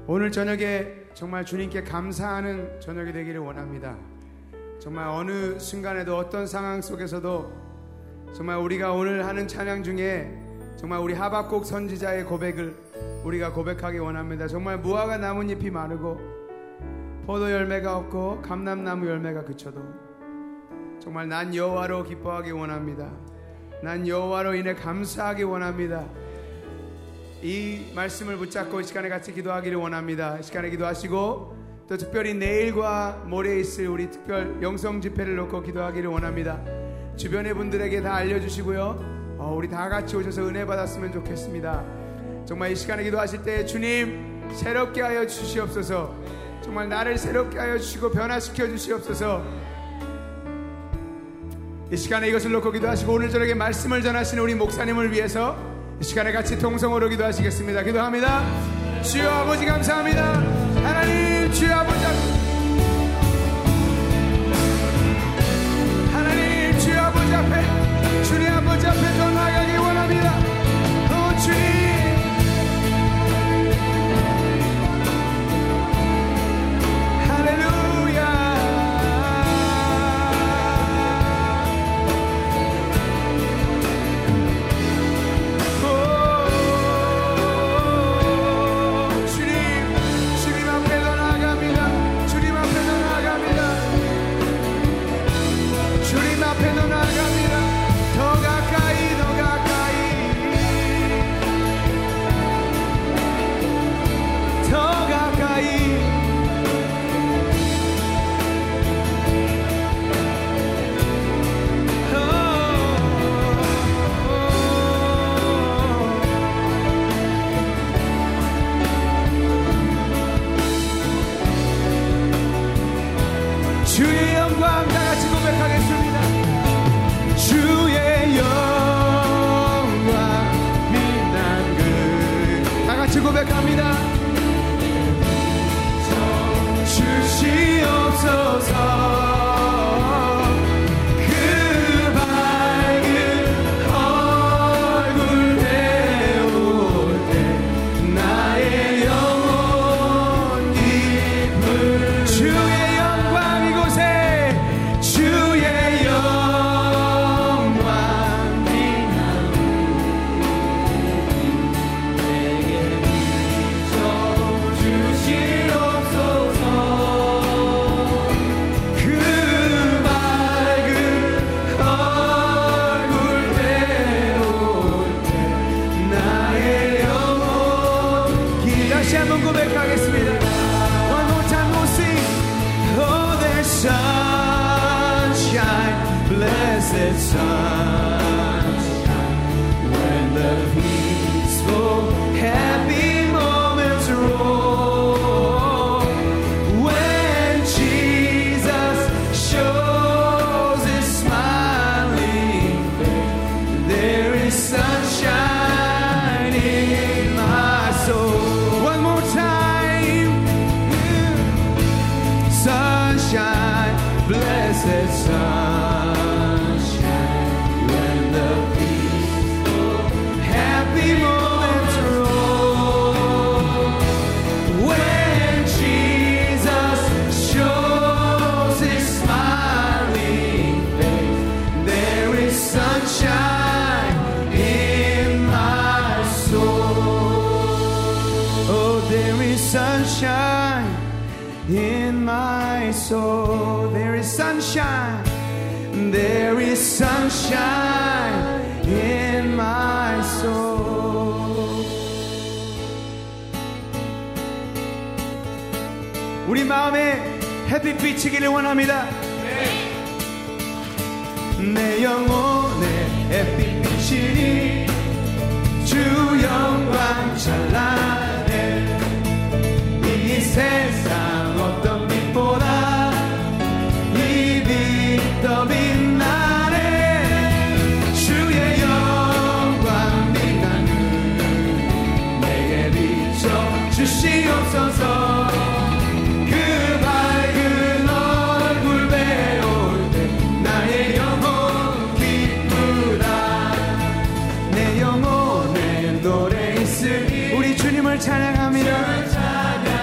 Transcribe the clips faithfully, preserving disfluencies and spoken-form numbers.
오늘 저녁에 정말 주님께 감사하는 저녁이 되기를 원합니다. 정말 어느 순간에도 어떤 상황 속에서도 정말 우리가 오늘 하는 찬양 중에 정말 우리 하박국 선지자의 고백을 우리가 고백하기 원합니다. 정말 무화과 나뭇잎이 마르고 포도 열매가 없고 감람나무 열매가 그쳐도 정말 난 여호와로 기뻐하기 원합니다. 난 여호와로 인해 감사하기 원합니다. 이 말씀을 붙잡고 이 시간에 같이 기도하기를 원합니다. 이 시간에 기도하시고 또 특별히 내일과 모레 있을 우리 특별 영성 집회를 놓고 기도하기를 원합니다. 주변의 분들에게 다 알려주시고요, 어, 우리 다 같이 오셔서 은혜 받았으면 좋겠습니다. 정말 이 시간에 기도하실 때 주님 새롭게 하여 주시옵소서. 정말 나를 새롭게 하여 주시고 변화시켜 주시옵소서. 이 시간에 이것을 놓고 기도하시고 오늘 저녁에 말씀을 전하시는 우리 목사님을 위해서 이 시간에 같이 통성으로 기도하시겠습니다. 기도합니다. 주여 아버지 감사합니다. 하나님 주여 아버지 하나님 주여 아버지 앞에 주님 아버지 앞에 더 나아가기 원합니다. 오 주님 고백합니다. 주시옵소서. 우리 마음에 햇빛 비치기를 원합니다. 내 영혼에 햇빛 비치니 주 영광 찬란해. 이 세상 어떤 빛보다 이 빛 더 빛나네. 주의 영광 빛나는 내게 비춰 주시옵소서. 찬양합니다.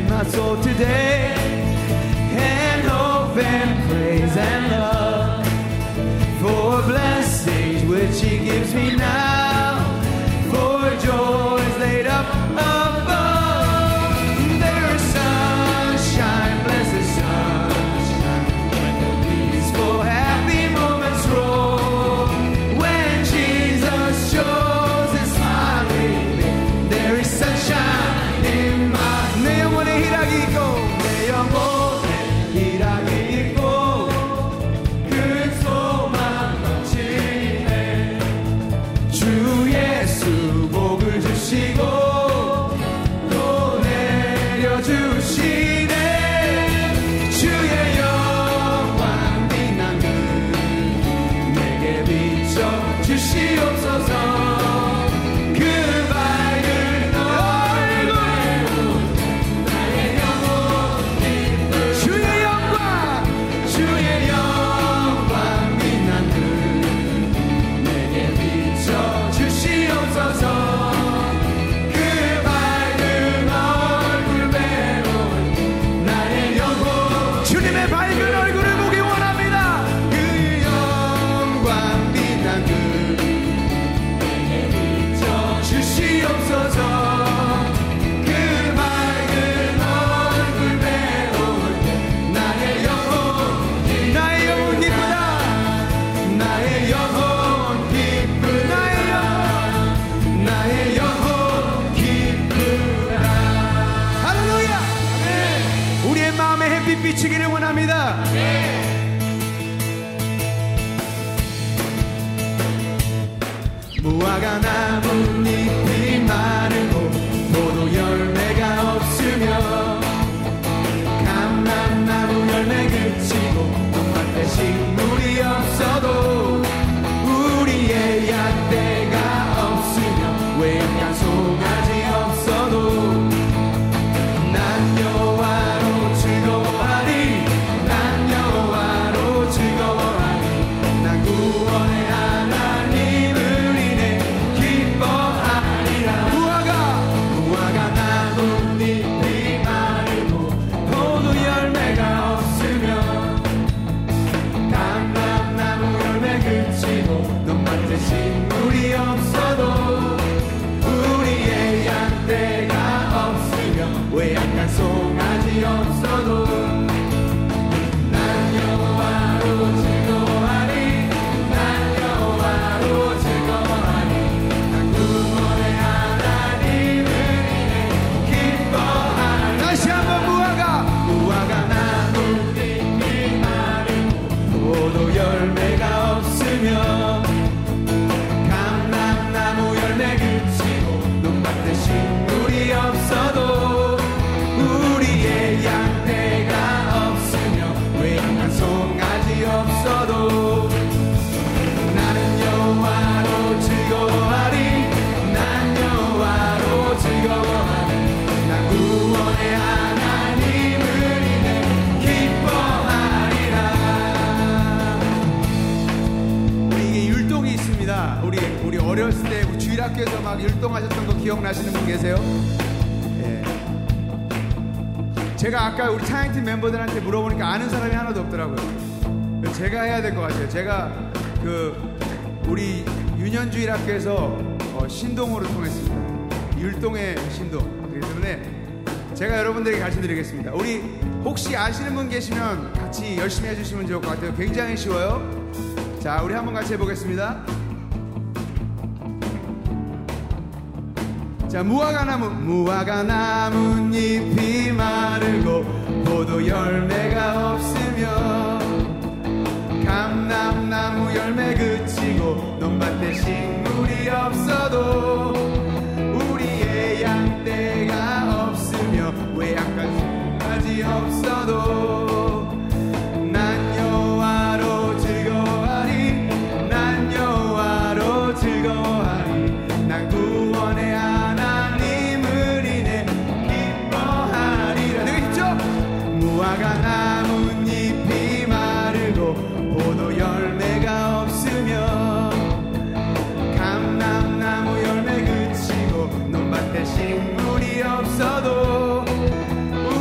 in my soul today, and hope and praise and love for blessings which He gives me now, for joys laid up above. There is sunshine, blessed sunshine, when the peaceful happy moments roll, when Jesus shows His smiling face. There is sunshine in my, 내 영혼에 희락이 있고, 내 영혼에 희락이 있고, 그 소망 넘치네. 주 예수 복을 주시고 또 내려주시네. 주의 영광 빛난 눈 내게 비춰 주시옵소서. 그 밝은 얼굴 나의 영혼 기쁨. 주의 영광 주의 영광 빛난 눈 내게 비춰 주시옵소서. 그 밝은 얼굴 배운 나의 영혼. 주님의 밝은 얼굴을 보기 원합니다. 그 영광 빛난 눈 내게 비춰 주시옵소서. 그 밝은 얼굴 배운 나의 영혼. 나의 영혼 기쁘다. 나의 영혼 기쁘. 나의 영혼 나의 영혼 기쁘다. 할렐루야. 우리의 마음에 햇빛 비치기를 원합니다. 무화과 나뭇잎이 마르고 포도 열매가 없으며 감람나무 열매 그치고 똥밭에 식물이 없어도 우리의 약대가 없으며 외양간 송아지 없어도 난 여호와로 즐거워하리. 난 여호와로 즐거워하리. 난 구원의 하나님을 인해 기뻐하리라. 무화과 무화과 나뭇잎이 마르고 포도 열매가 없으며 감람나무 열매 그치고 논밭에 식물이 없어도 우리의 양떼가 없으며 외양간 송아지 없어도 난 여호와로 즐거워하리. 난 여호와로 즐거워하리. 난 구원의 하나님을 인해 기뻐하리. 다시 한번 무화과 무화과 나뭇잎이 마르고 포도 열매가 없으며 감람나무 열매 그치고 논밭에 식물이 없어도 우리의 양떼가 없으며 외양간 송아지 없어도 나는 여호와로 즐거워하리. 난 여호와로 즐거워하리. 난 구원의 하나님을 인해 기뻐하리라. 우리 이게 율동이 있습니다. 우리 우리 어렸을 때 주일학교에서 막 율동하셨던 거 기억나시는 분 계세요? 예. 제가 아까 우리 찬양팀 멤버들한테 물어보니까 아는 사람이 하나도 없더라고요. 그래서 제가 해야 될 것 같아요. 제가 그 우리 유년주일학교에서 어, 신동으로 통했습니다. 율동의 신동. 그렇기 때문에 제가 여러분들에게 가르쳐드리겠습니다. 우리 혹시 아시는 분 계시면 같이 열심히 해주시면 좋을 것 같아요. 굉장히 쉬워요. 자, 우리 한번 같이 해보겠습니다. 자, 무화과 나무 무화과 나뭇잎이 마르고 포도 열매가 없으며 감람나무 열매 그치고 논밭에 식물이 없어도 우리의 양떼가 없으며 외양간 송아지 없어도 난 여호와로 즐거워하리. 난 여호와로 즐거워하리. 난 구원의 하나님을 인해 기뻐하리라. 내가 있죠? 무화과 나뭇잎이 마르고 포도 열매가 없으며 감람나무 열매 그치고 논밭에 식물이 없어도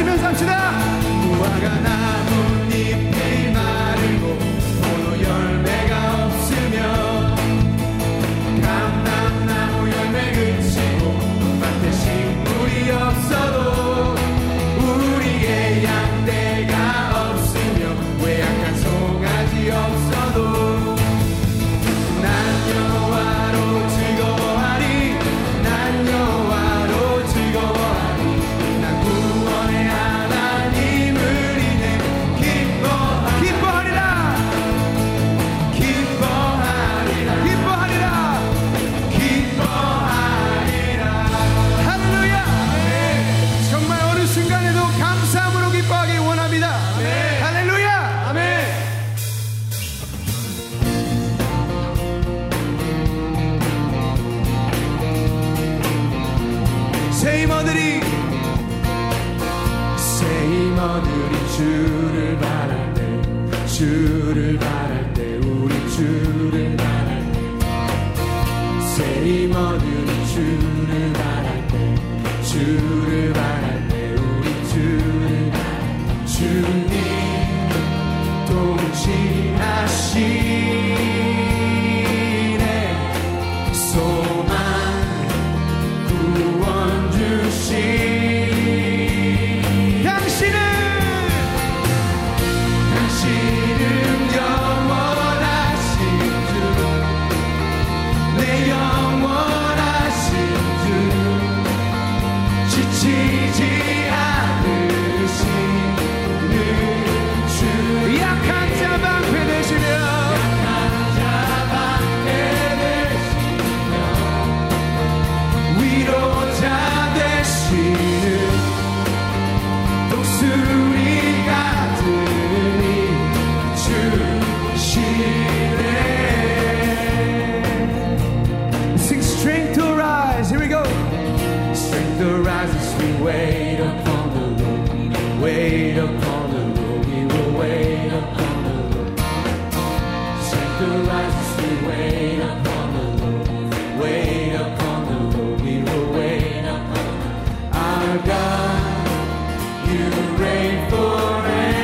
하면서 합시다. 무화과 나뭇잎이 마르고 포도 열매가 없으며 감람나무 열매 그치고 밭에 식물이 없어도 우리의 양떼가 없으며 외양간 송아지 없어도 난 여호와로 즐거워하리. 난 여호와로 즐거워하리. 난 구원의 하나님을 인해 기뻐하리라. 기뻐하리라. 기뻐하리라. 기뻐하리라. 기뻐하리라. 할렐루야. 아멘. 정말 어느 순간에도 감사함으로 기뻐하기 원합니다. 아멘. 할렐루야. 아멘. 새 임원들이 새 임원들이 주를 바랄 때 주를 바랄 때 우리 주를 바랄 때새 임원들이 주를 바랄 때 주를 바랄 때 우리 주를 바랄 주님 동치하시네 소망 구원 주시 당신은 당신은 영원하신 주 내 영원하신 주 지치지 않으시는 주 약한 자 방패 되시며 약한 자 방패 되시며 위로자 되시는 독수리가 들이 주시네. Sing strength to rise. Here we go. Strength to rise as we wait upon the Lord. Wait upon the Lord. We will wait upon the Lord. Strength to rise as we wait upon the Lord. Wait upon the Lord. We will wait upon our God. You reign forever.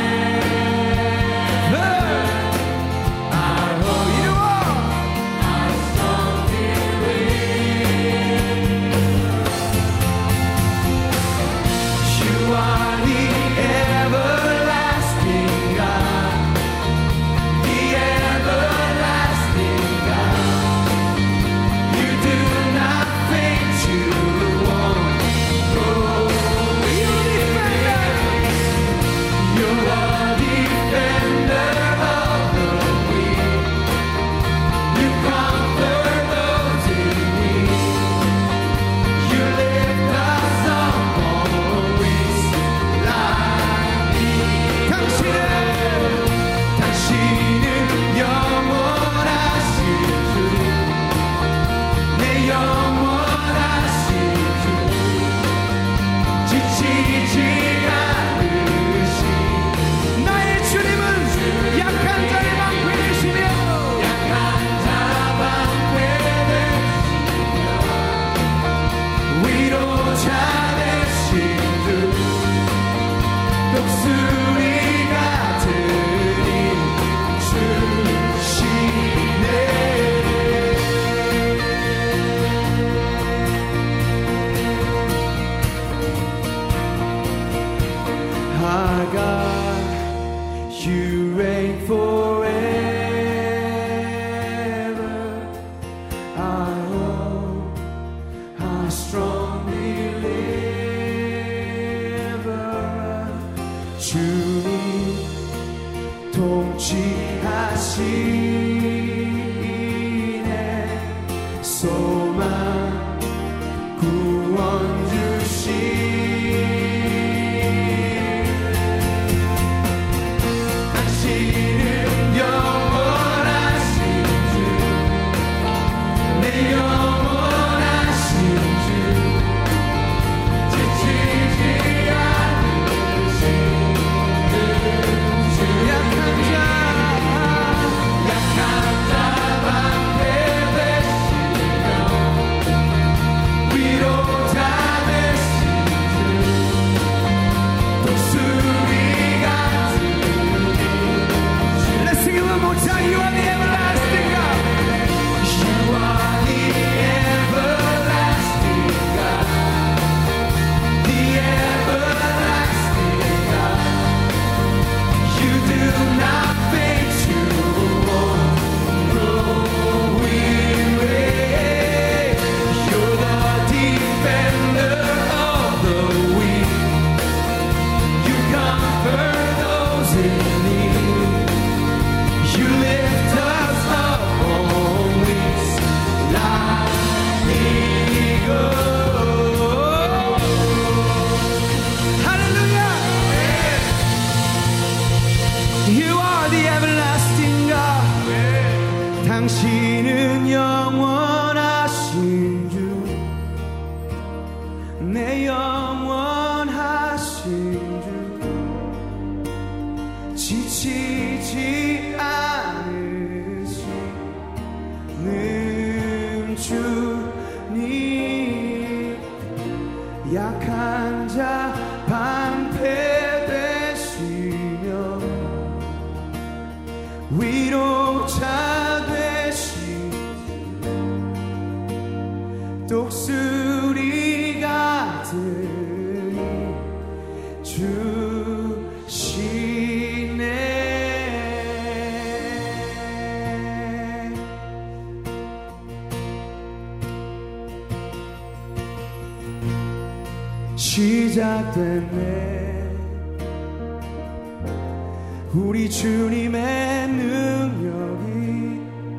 Our hope, you are our strong deliverer. You are the everlasting God, the everlasting God. You do not faint, you won't go. You defender, you are defender of the weak. You comfort those in need. You lift us up on wings like eagles. 당신은 당신은 영원하신 주 내 영원하신 주 지치지 않으시 나의 주님은 약한 자의 방패 되시며 약한 자 방패 되시며 위로자 되신 주 독수리가 들이 주시네. Our God, you reign forever. Our hope, our strong deliverer. 주님 통치하시네 소망 구원 주시 당신은 영원하신 주 내 영원하신 주 지치지 않으시는 주 약한 자 약한 지치지 않으시는 주님 약한 자 방패 되시며 위로자 되시 독수리 같은 주시네. 시작됐네. 우리 주님의 능력이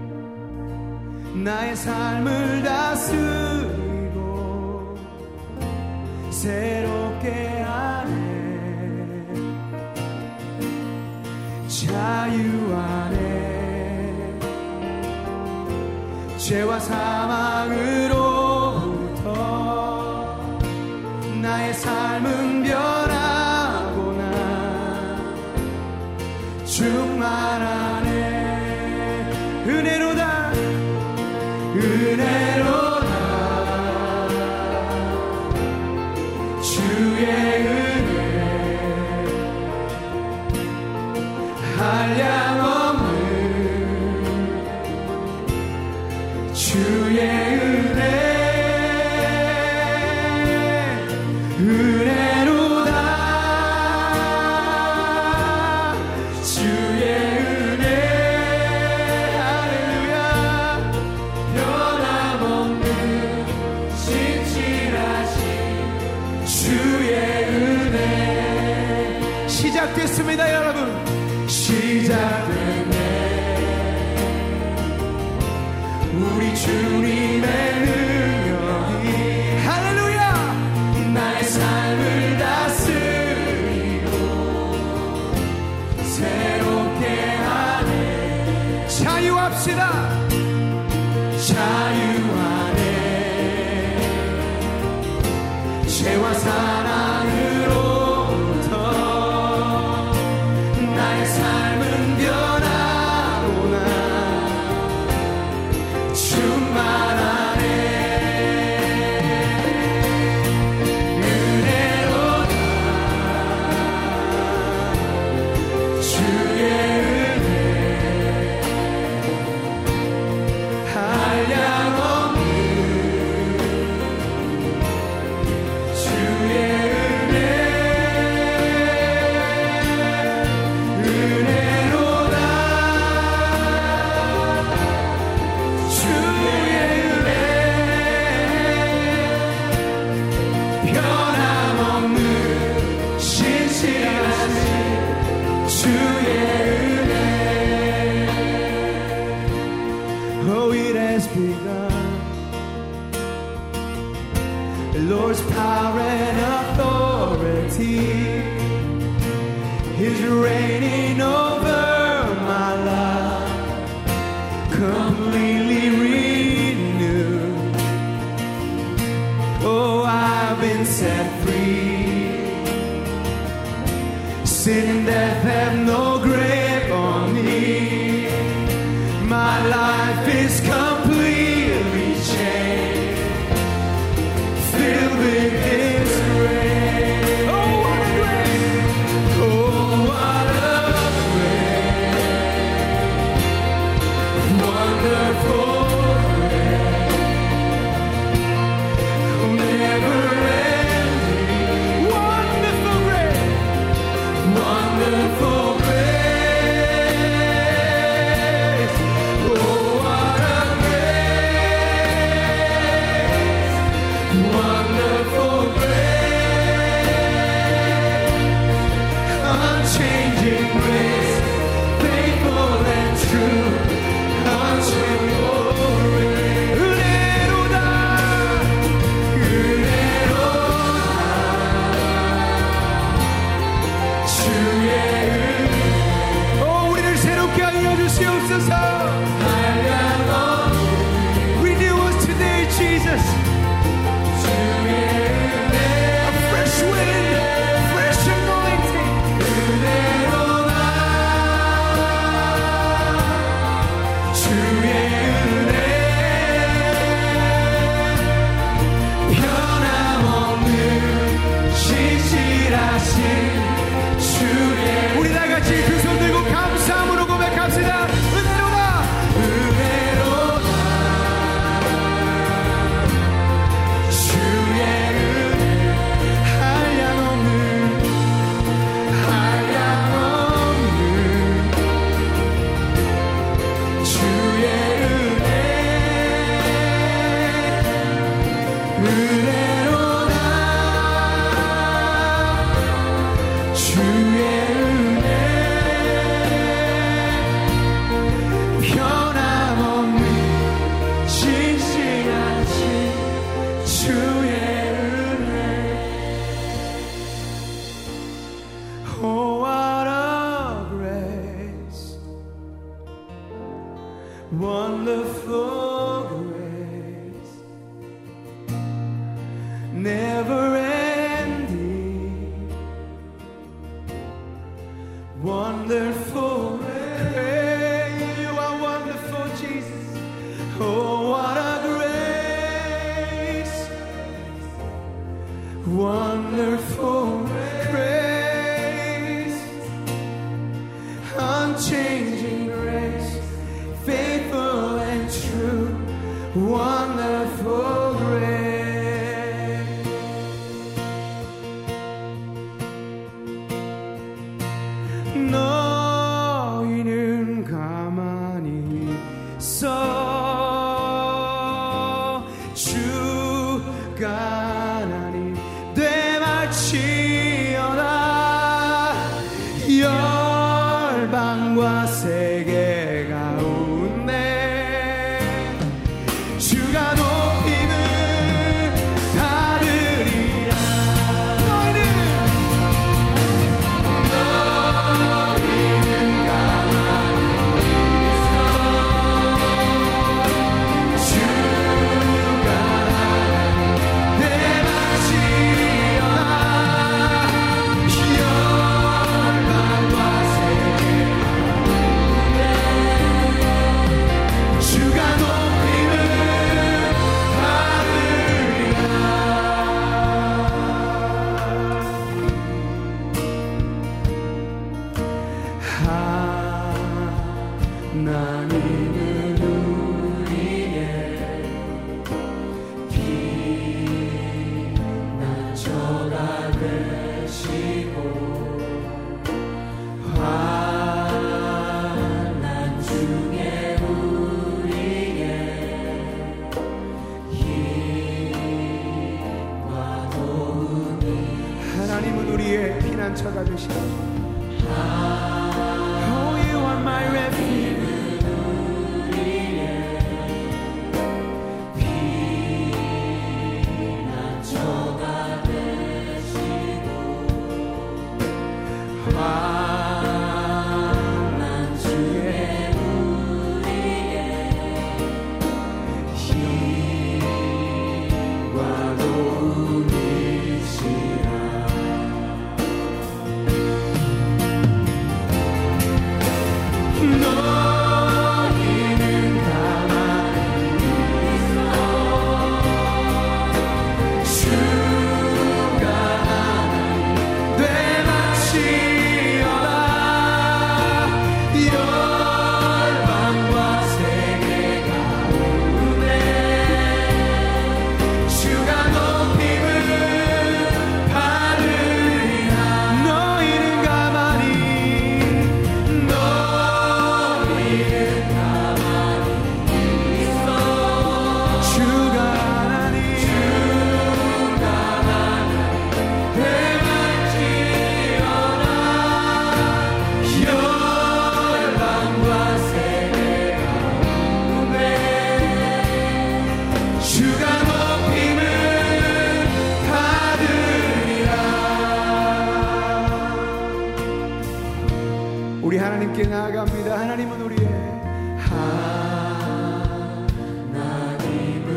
나의 삶을 다스리고 새롭게 하네. 자유 안에 죄와 사망으로부터 나의 삶은 변하구나. 충만하네. 은혜로다 은혜로다 주의 은혜 한량없는 주의 은혜 은혜로다 주의 은혜 할렐루야. 변함없는 신실하신 주의 은혜. 시작됐습니다 여러분. 시작됐네. 우리 주님의 능력이 할렐루야 나의 삶을 다스리고 새롭게 하네. 자유합시다. 자유 안에 죄와 사랑으로부터 나의 삶은 변하구나. 충만하네. 은혜로다 주의 은혜 한량없는 주의 은혜 은혜로다 주의 은혜 변함없는 신실하신 주의 은혜. Oh, it has begun. The Lord's power and authority is reigning over my life, completely renewed. Oh, I've been set free. Sin and death have no grip on me. My life is completely changed, filled with His grace. Oh, what a grace! Oh, what a grace! Wonderful grace, oh, never-ending. Wonderful grace, wonderful grace. Renew us today, Jesus. A fresh wind, fresh anointing. 너희는 가만히 있어. 주가 하나님 되말지어다. 열방과 세계 가운데 주가 높임을 받으리라. 하나님은 우리의 피난처가 되시고 환난 중에 우리의 힘과 도움이. 하나님은 우리의 피난처가 되시고 Oh, you are my refuge. 우리 하나님께 나아갑니다. 하나님은 우리의 하나님은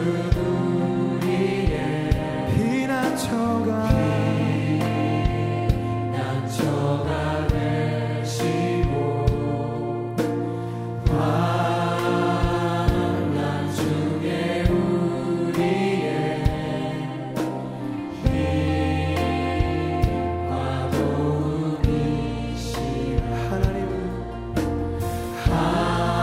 우리의 피난처가 피난처가 되시고 환난 중에 우리의 힘과 도움이시라. 하나님은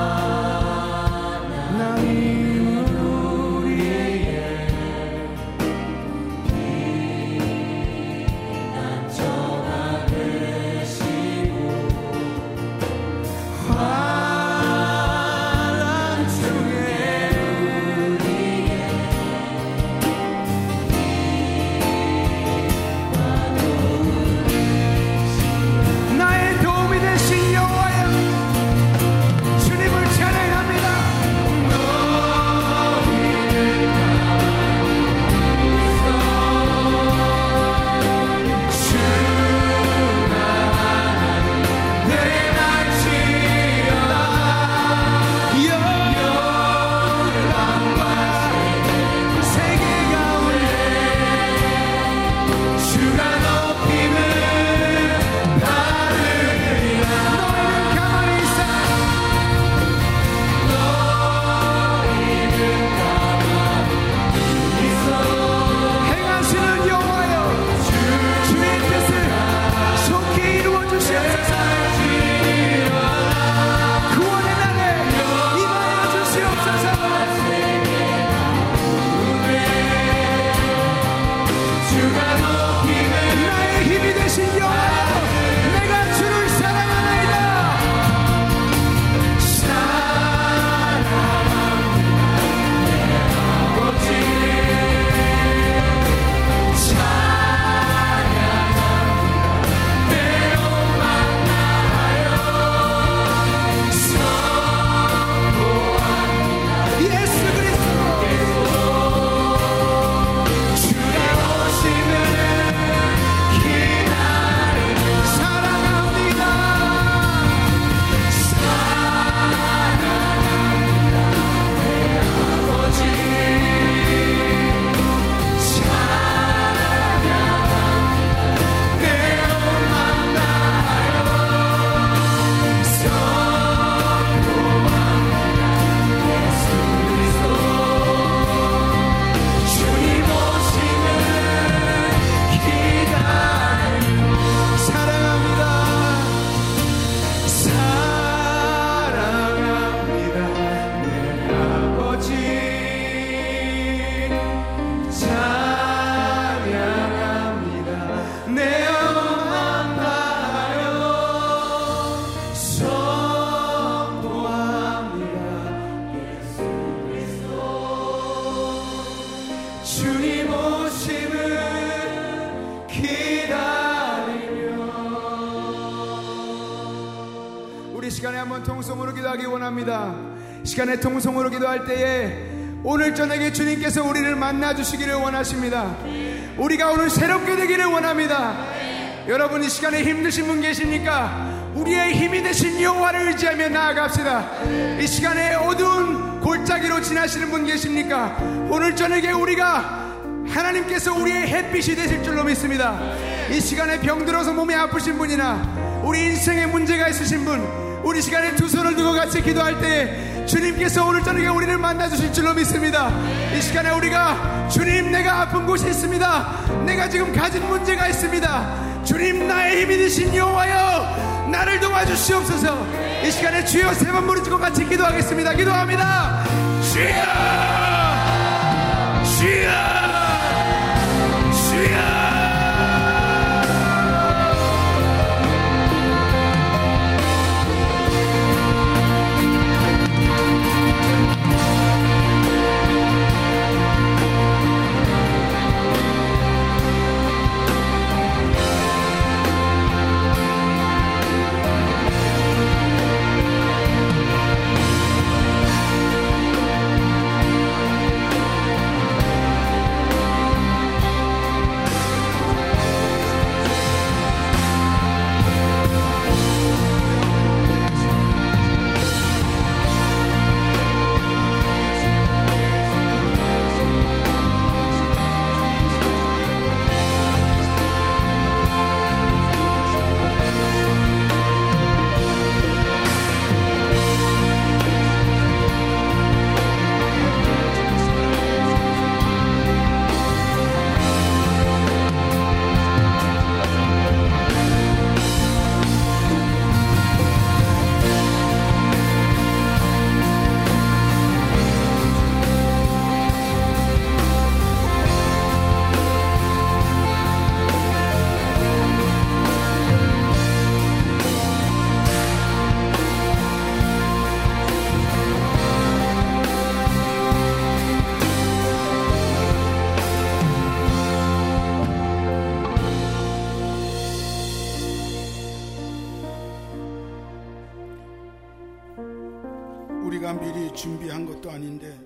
우리 시간에 한번 통성으로 기도하기 원합니다. 시간에 통성으로 기도할 때에 오늘 저녁에 주님께서 우리를 만나주시기를 원하십니다. 우리가 오늘 새롭게 되기를 원합니다. 여러분, 이 시간에 힘드신 분 계십니까? 우리의 힘이 되신 여호와를 의지하며 나아갑시다. 이 시간에 어두운 골짜기로 지나시는 분 계십니까? 오늘 저녁에 우리가 하나님께서 우리의 햇빛이 되실 줄로 믿습니다. 이 시간에 병들어서 몸이 아프신 분이나 우리 인생에 문제가 있으신 분, 우리 시간에 두 손을 두고 같이 기도할 때에 주님께서 오늘 저녁에 우리를 만나주실 줄로 믿습니다. 이 시간에 우리가 주님, 내가 아픈 곳이 있습니다. 내가 지금 가진 문제가 있습니다. 주님, 나의 힘이 되신 여호와여, 나를 도와주시옵소서. 이 시간에 주여 세 번 부르짖고 같이 기도하겠습니다. 기도합니다. 주여, 주여, 주여. 우리가 미리 준비한 것도 아닌데